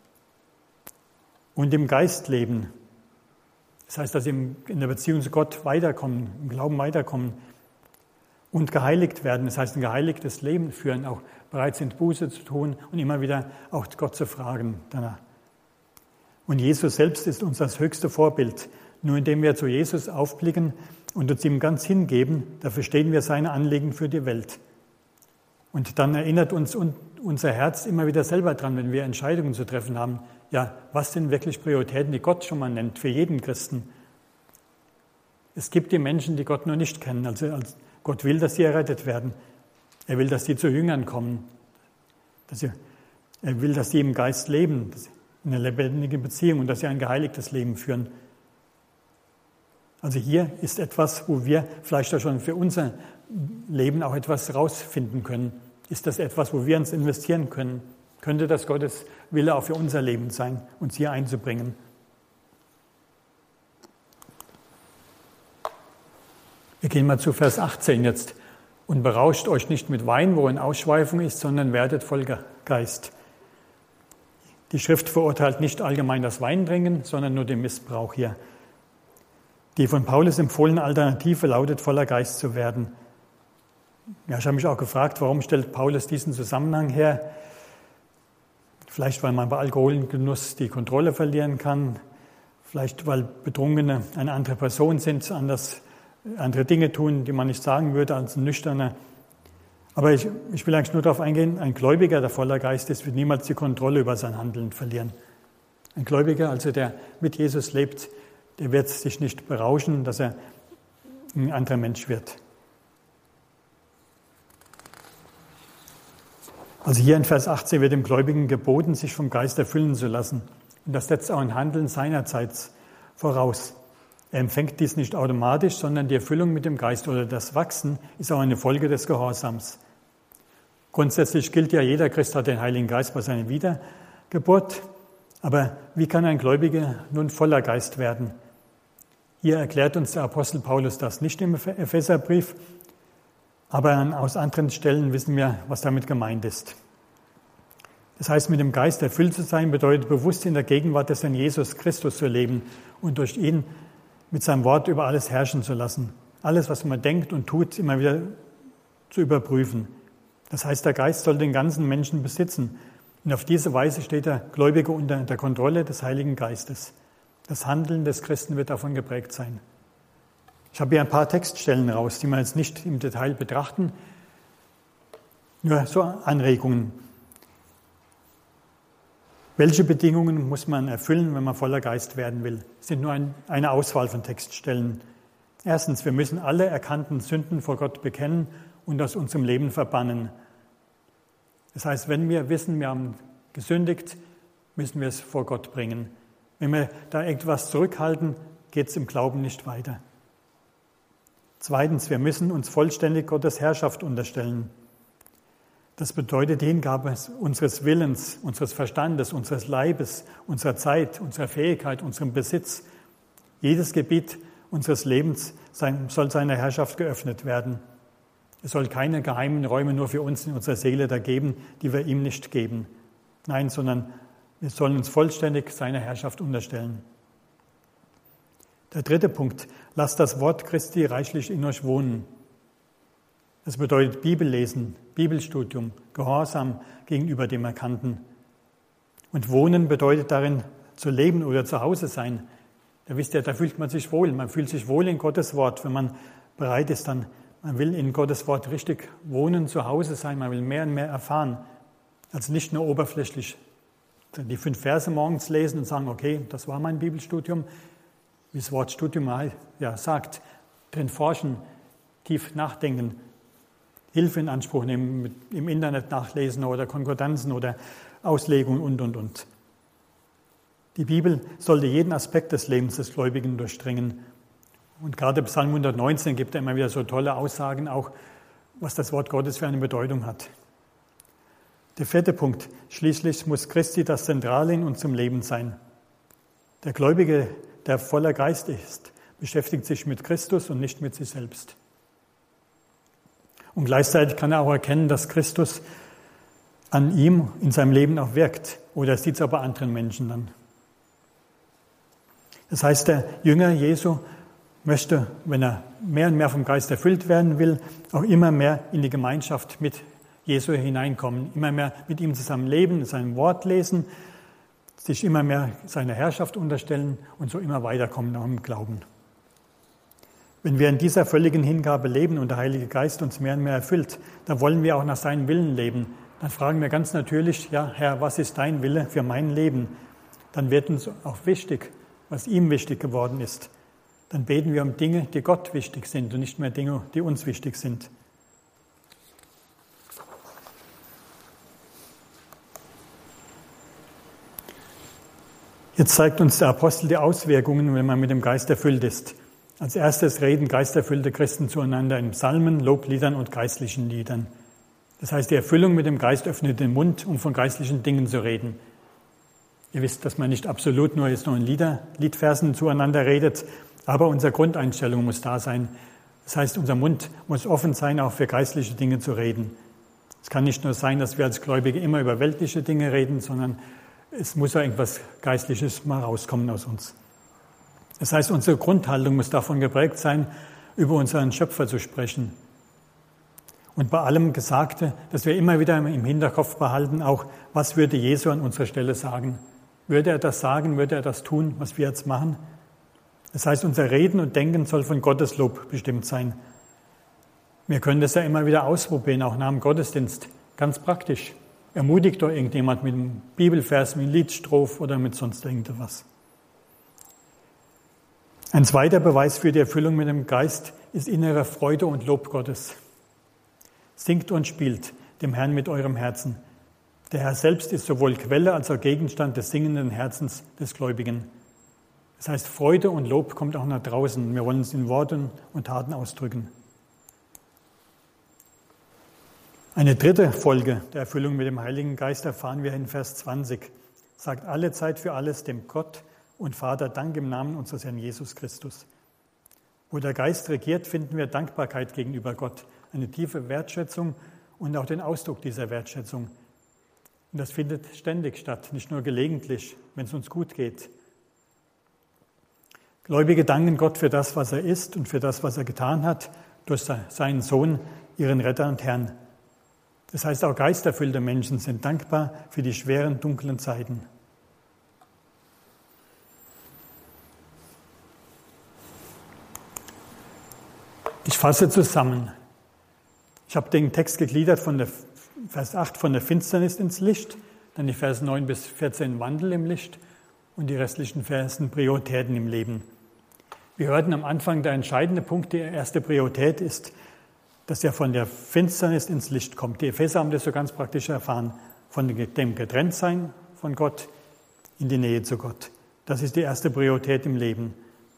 und im Geist leben. Das heißt, dass sie in der Beziehung zu Gott weiterkommen, im Glauben weiterkommen und geheiligt werden. Das heißt, ein geheiligtes Leben führen, auch bereit sind, Buße zu tun und immer wieder auch Gott zu fragen danach. Und Jesus selbst ist uns das höchste Vorbild. Nur indem wir zu Jesus aufblicken und uns ihm ganz hingeben, da verstehen wir seine Anliegen für die Welt. Und dann erinnert uns unser Herz immer wieder selber dran, wenn wir Entscheidungen zu treffen haben. Ja, was sind wirklich Prioritäten, die Gott schon mal nennt, für jeden Christen? Es gibt die Menschen, die Gott noch nicht kennen. Also Gott will, dass sie errettet werden. Er will, dass sie zu Jüngern kommen. Er will, dass sie im Geist leben, eine lebendige Beziehung und dass sie ein geheiligtes Leben führen. Also hier ist etwas, wo wir vielleicht auch schon für unser Leben auch etwas rausfinden können. Ist das etwas, wo wir uns investieren können? Könnte das Gottes Wille auch für unser Leben sein, uns hier einzubringen? Wir gehen mal zu Vers 18 jetzt. Und berauscht euch nicht mit Wein, wo eine Ausschweifung ist, sondern werdet voll Geist. Die Schrift verurteilt nicht allgemein das Weintrinken, sondern nur den Missbrauch hier. Die von Paulus empfohlene Alternative lautet, voller Geist zu werden. Ja, ich habe mich auch gefragt, warum stellt Paulus diesen Zusammenhang her? Vielleicht, weil man bei Alkoholgenuss die Kontrolle verlieren kann. Vielleicht, weil Betrunkene eine andere Person sind, andere Dinge tun, die man nicht sagen würde als ein Nüchterner. Aber ich will eigentlich nur darauf eingehen, ein Gläubiger, der voller Geist ist, wird niemals die Kontrolle über sein Handeln verlieren. Ein Gläubiger, also der mit Jesus lebt, der wird sich nicht berauschen, dass er ein anderer Mensch wird. Also hier in Vers 18 wird dem Gläubigen geboten, sich vom Geist erfüllen zu lassen. Und das setzt auch ein Handeln seinerseits voraus. Er empfängt dies nicht automatisch, sondern die Erfüllung mit dem Geist oder das Wachsen ist auch eine Folge des Gehorsams. Grundsätzlich gilt ja, jeder Christ hat den Heiligen Geist bei seiner Wiedergeburt. Aber wie kann ein Gläubiger nun voller Geist werden? Hier erklärt uns der Apostel Paulus das nicht im Epheserbrief, aber aus anderen Stellen wissen wir, was damit gemeint ist. Das heißt, mit dem Geist erfüllt zu sein, bedeutet bewusst in der Gegenwart des Herrn Jesus Christus zu leben und durch ihn mit seinem Wort über alles herrschen zu lassen. Alles, was man denkt und tut, immer wieder zu überprüfen. Das heißt, der Geist soll den ganzen Menschen besitzen. Und auf diese Weise steht der Gläubige unter der Kontrolle des Heiligen Geistes. Das Handeln des Christen wird davon geprägt sein. Ich habe hier ein paar Textstellen raus, die wir jetzt nicht im Detail betrachten. Nur so Anregungen. Welche Bedingungen muss man erfüllen, wenn man voller Geist werden will? Es sind nur eine Auswahl von Textstellen. Erstens, wir müssen alle erkannten Sünden vor Gott bekennen und aus unserem Leben verbannen. Das heißt, wenn wir wissen, wir haben gesündigt, müssen wir es vor Gott bringen. Wenn wir da etwas zurückhalten, geht es im Glauben nicht weiter. Zweitens, wir müssen uns vollständig Gottes Herrschaft unterstellen. Das bedeutet die Hingabe unseres Willens, unseres Verstandes, unseres Leibes, unserer Zeit, unserer Fähigkeit, unserem Besitz. Jedes Gebiet unseres Lebens soll seiner Herrschaft geöffnet werden. Es soll keine geheimen Räume nur für uns in unserer Seele da geben, die wir ihm nicht geben. Nein, sondern wir sollen uns vollständig seiner Herrschaft unterstellen. Der dritte Punkt, lasst das Wort Christi reichlich in euch wohnen. Das bedeutet Bibellesen, Bibelstudium, Gehorsam gegenüber dem Erkannten. Und wohnen bedeutet darin zu leben oder zu Hause sein. Da wisst ihr, da fühlt man sich wohl. Man fühlt sich wohl in Gottes Wort, wenn man bereit ist, dann man will in Gottes Wort richtig wohnen, zu Hause sein. Man will mehr und mehr erfahren, also nicht nur oberflächlich die 5 Verse morgens lesen und sagen, okay, das war mein Bibelstudium, wie das Wort Studium ja sagt, drin forschen, tief nachdenken, Hilfe in Anspruch nehmen, im Internet nachlesen oder Konkordanzen oder Auslegungen und. Die Bibel sollte jeden Aspekt des Lebens des Gläubigen durchdringen. Und gerade Psalm 119 gibt er immer wieder so tolle Aussagen, auch was das Wort Gottes für eine Bedeutung hat. Der 4. Punkt, schließlich muss Christi das Zentrale in unserem Leben sein. Der Gläubige, der voller Geist ist, beschäftigt sich mit Christus und nicht mit sich selbst. Und gleichzeitig kann er auch erkennen, dass Christus an ihm in seinem Leben auch wirkt. Oder er sieht es auch bei anderen Menschen dann. Das heißt, der Jünger Jesu möchte, wenn er mehr und mehr vom Geist erfüllt werden will, auch immer mehr in die Gemeinschaft mit Jesu hineinkommen, immer mehr mit ihm zusammen leben, sein Wort lesen, sich immer mehr seiner Herrschaft unterstellen und so immer weiterkommen auch im Glauben. Wenn wir in dieser völligen Hingabe leben und der Heilige Geist uns mehr und mehr erfüllt, dann wollen wir auch nach seinem Willen leben. Dann fragen wir ganz natürlich, ja Herr, was ist dein Wille für mein Leben? Dann wird uns auch wichtig, was ihm wichtig geworden ist. Dann beten wir um Dinge, die Gott wichtig sind und nicht mehr Dinge, die uns wichtig sind. Jetzt zeigt uns der Apostel die Auswirkungen, wenn man mit dem Geist erfüllt ist. Als erstes reden geisterfüllte Christen zueinander in Psalmen, Lobliedern und geistlichen Liedern. Das heißt, die Erfüllung mit dem Geist öffnet den Mund, um von geistlichen Dingen zu reden. Ihr wisst, dass man nicht absolut nur jetzt noch in Liedversen zueinander redet, aber unsere Grundeinstellung muss da sein. Das heißt, unser Mund muss offen sein, auch für geistliche Dinge zu reden. Es kann nicht nur sein, dass wir als Gläubige immer über weltliche Dinge reden, sondern es muss ja irgendwas Geistliches mal rauskommen aus uns. Das heißt, unsere Grundhaltung muss davon geprägt sein, über unseren Schöpfer zu sprechen. Und bei allem Gesagte, dass wir immer wieder im Hinterkopf behalten, auch, was würde Jesu an unserer Stelle sagen? Würde er das sagen, würde er das tun, was wir jetzt machen? Das heißt, unser Reden und Denken soll von Gottes Lob bestimmt sein. Wir können das ja immer wieder ausprobieren, auch nach dem Gottesdienst, ganz praktisch. Ermutigt doch irgendjemand mit einem Bibelvers, mit einem Liedstroph oder mit sonst irgendetwas. Ein zweiter Beweis für die Erfüllung mit dem Geist ist innere Freude und Lob Gottes. Singt und spielt dem Herrn mit eurem Herzen. Der Herr selbst ist sowohl Quelle als auch Gegenstand des singenden Herzens des Gläubigen. Das heißt, Freude und Lob kommt auch nach draußen. Wir wollen es in Worten und Taten ausdrücken. Eine dritte Folge der Erfüllung mit dem Heiligen Geist erfahren wir in Vers 20. Sagt alle Zeit für alles dem Gott und Vater Dank im Namen unseres Herrn Jesus Christus. Wo der Geist regiert, finden wir Dankbarkeit gegenüber Gott, eine tiefe Wertschätzung und auch den Ausdruck dieser Wertschätzung. Und das findet ständig statt, nicht nur gelegentlich, wenn es uns gut geht. Gläubige danken Gott für das, was er ist und für das, was er getan hat, durch seinen Sohn, ihren Retter und Herrn. Das heißt, auch geisterfüllte Menschen sind dankbar für die schweren, dunklen Zeiten. Ich fasse zusammen. Ich habe den Text gegliedert von der Vers 8 von der Finsternis ins Licht, dann die Verse 9 bis 14 Wandel im Licht und die restlichen Versen Prioritäten im Leben. Wir hörten am Anfang, der entscheidende Punkt, die erste Priorität ist, dass er von der Finsternis ins Licht kommt. Die Epheser haben das so ganz praktisch erfahren, von dem Getrenntsein von Gott in die Nähe zu Gott. Das ist die erste Priorität im Leben.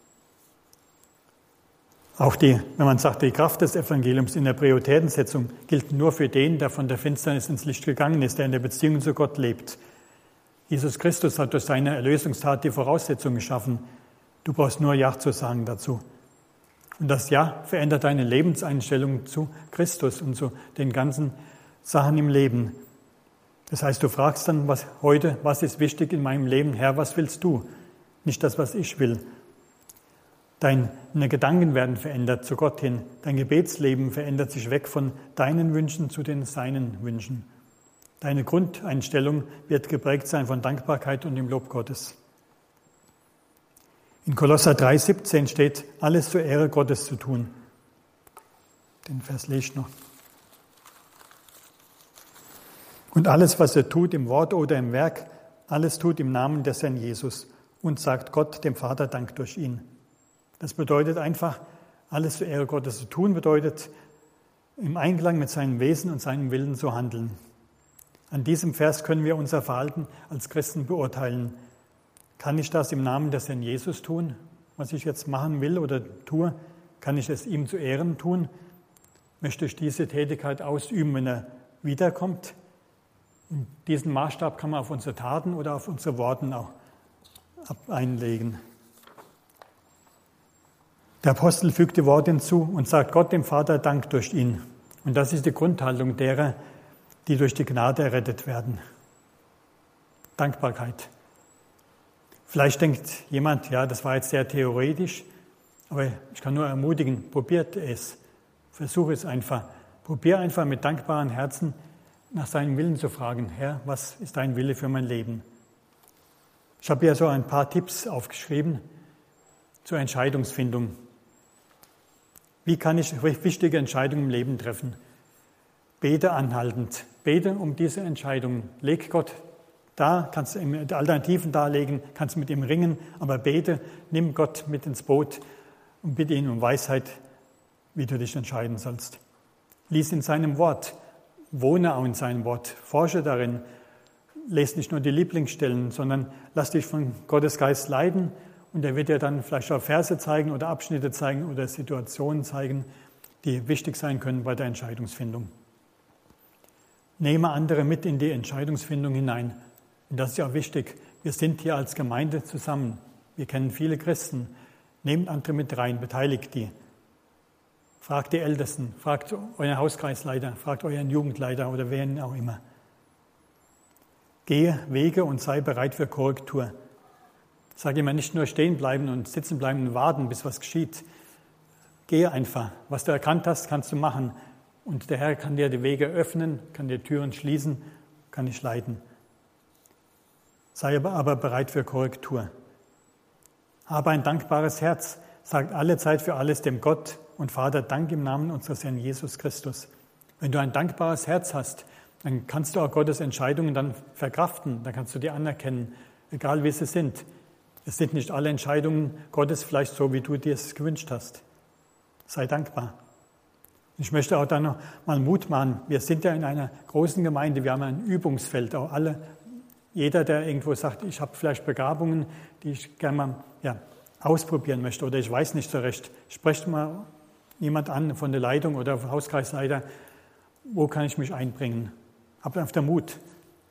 Auch wenn man sagt, die Kraft des Evangeliums in der Prioritätensetzung gilt nur für den, der von der Finsternis ins Licht gegangen ist, der in der Beziehung zu Gott lebt. Jesus Christus hat durch seine Erlösungstat die Voraussetzung geschaffen. Du brauchst nur Ja zu sagen dazu. Und das Ja verändert deine Lebenseinstellung zu Christus und zu den ganzen Sachen im Leben. Das heißt, du fragst dann was ist wichtig in meinem Leben? Herr, was willst du? Nicht das, was ich will. Deine Gedanken werden verändert zu Gott hin. Dein Gebetsleben verändert sich weg von deinen Wünschen zu den seinen Wünschen. Deine Grundeinstellung wird geprägt sein von Dankbarkeit und dem Lob Gottes. In Kolosser 3,17 steht, alles zur Ehre Gottes zu tun. Den Vers lese ich noch. Und alles, was ihr tut, im Wort oder im Werk, alles tut im Namen des Herrn Jesus und sagt Gott, dem Vater, Dank durch ihn. Das bedeutet einfach, alles zur Ehre Gottes zu tun, bedeutet, im Einklang mit seinem Wesen und seinem Willen zu handeln. An diesem Vers können wir unser Verhalten als Christen beurteilen. Kann ich das im Namen des Herrn Jesus tun, was ich jetzt machen will oder tue? Kann ich es ihm zu Ehren tun? Möchte ich diese Tätigkeit ausüben, wenn er wiederkommt? Und diesen Maßstab kann man auf unsere Taten oder auf unsere Worte auch einlegen. Der Apostel fügt die Worte hinzu und sagt Gott dem Vater Dank durch ihn. Und das ist die Grundhaltung derer, die durch die Gnade errettet werden. Dankbarkeit. Vielleicht denkt jemand, ja, das war jetzt sehr theoretisch, aber ich kann nur ermutigen, probiert es. Versuche es einfach. Probier einfach mit dankbaren Herzen nach seinem Willen zu fragen. Herr, was ist dein Wille für mein Leben? Ich habe ja so ein paar Tipps aufgeschrieben zur Entscheidungsfindung. Wie kann ich wichtige Entscheidungen im Leben treffen? Bete anhaltend. Bete um diese Entscheidung. Leg Gott da, kannst du ihm die Alternativen darlegen, kannst mit ihm ringen, aber bete, nimm Gott mit ins Boot und bitte ihn um Weisheit, wie du dich entscheiden sollst. Lies in seinem Wort, wohne auch in seinem Wort, forsche darin, lese nicht nur die Lieblingsstellen, sondern lass dich von Gottes Geist leiten und er wird dir dann vielleicht auch Verse zeigen oder Abschnitte zeigen oder Situationen zeigen, die wichtig sein können bei der Entscheidungsfindung. Nehme andere mit in die Entscheidungsfindung hinein. Und das ist ja wichtig. Wir sind hier als Gemeinde zusammen. Wir kennen viele Christen. Nehmt andere mit rein, beteiligt die. Fragt die Ältesten, fragt euren Hauskreisleiter, fragt euren Jugendleiter oder wen auch immer. Gehe Wege und sei bereit für Korrektur. Sage immer, nicht nur stehen bleiben und sitzen bleiben und warten, bis was geschieht. Gehe einfach. Was du erkannt hast, kannst du machen. Und der Herr kann dir die Wege öffnen, kann dir Türen schließen, kann dich leiten. Sei aber bereit für Korrektur. Habe ein dankbares Herz. Sagt alle Zeit für alles dem Gott und Vater Dank im Namen unseres Herrn Jesus Christus. Wenn du ein dankbares Herz hast, dann kannst du auch Gottes Entscheidungen dann verkraften. Dann kannst du die anerkennen, egal wie sie sind. Es sind nicht alle Entscheidungen Gottes vielleicht so, wie du dir es gewünscht hast. Sei dankbar. Ich möchte auch dann noch mal Mut machen. Wir sind ja in einer großen Gemeinde. Wir haben ein Übungsfeld, auch alle Jeder, der irgendwo sagt, ich habe vielleicht Begabungen, die ich gerne mal ausprobieren möchte oder ich weiß nicht so recht, sprecht mal jemand an von der Leitung oder Hauskreisleiter, wo kann ich mich einbringen? Habt auf der Mut.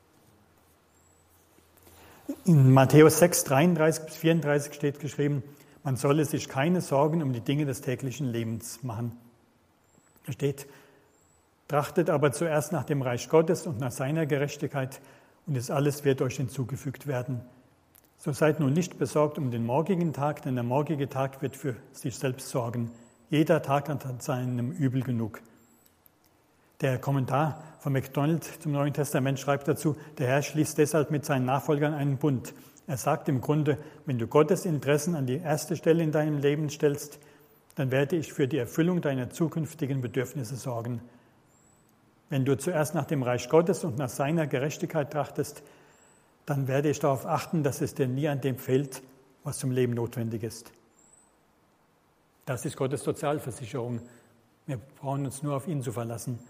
In Matthäus 6, 33 bis 34 steht geschrieben, man solle sich keine Sorgen um die Dinge des täglichen Lebens machen. Da steht, trachtet aber zuerst nach dem Reich Gottes und nach seiner Gerechtigkeit, und das alles wird euch hinzugefügt werden. So seid nun nicht besorgt um den morgigen Tag, denn der morgige Tag wird für sich selbst sorgen. Jeder Tag hat seinem Übel genug. Der Kommentar von MacDonald zum Neuen Testament schreibt dazu, der Herr schließt deshalb mit seinen Nachfolgern einen Bund. Er sagt im Grunde, wenn du Gottes Interessen an die erste Stelle in deinem Leben stellst, dann werde ich für die Erfüllung deiner zukünftigen Bedürfnisse sorgen. Wenn du zuerst nach dem Reich Gottes und nach seiner Gerechtigkeit trachtest, dann werde ich darauf achten, dass es dir nie an dem fehlt, was zum Leben notwendig ist. Das ist Gottes Sozialversicherung. Wir brauchen uns nur auf ihn zu verlassen.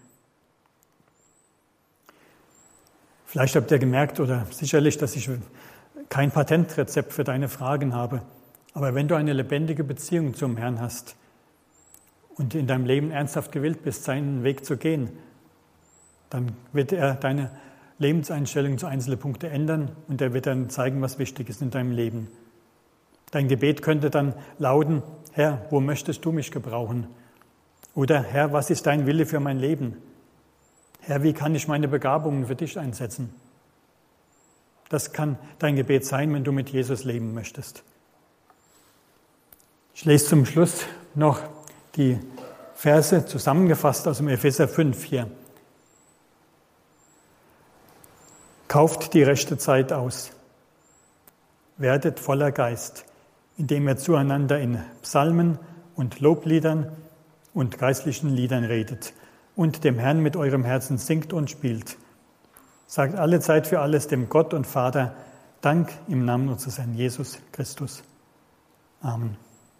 Vielleicht habt ihr gemerkt oder sicherlich, dass ich kein Patentrezept für deine Fragen habe. Aber wenn du eine lebendige Beziehung zum Herrn hast und in deinem Leben ernsthaft gewillt bist, seinen Weg zu gehen, dann wird er deine Lebenseinstellung zu einzelnen Punkten ändern und er wird dann zeigen, was wichtig ist in deinem Leben. Dein Gebet könnte dann lauten, Herr, wo möchtest du mich gebrauchen? Oder Herr, was ist dein Wille für mein Leben? Herr, wie kann ich meine Begabungen für dich einsetzen? Das kann dein Gebet sein, wenn du mit Jesus leben möchtest. Ich lese zum Schluss noch die Verse zusammengefasst aus dem Epheser 5 hier. Kauft die rechte Zeit aus. Werdet voller Geist, indem ihr zueinander in Psalmen und Lobliedern und geistlichen Liedern redet und dem Herrn mit eurem Herzen singt und spielt. Sagt alle Zeit für alles dem Gott und Vater Dank im Namen unseres Herrn Jesus Christus. Amen.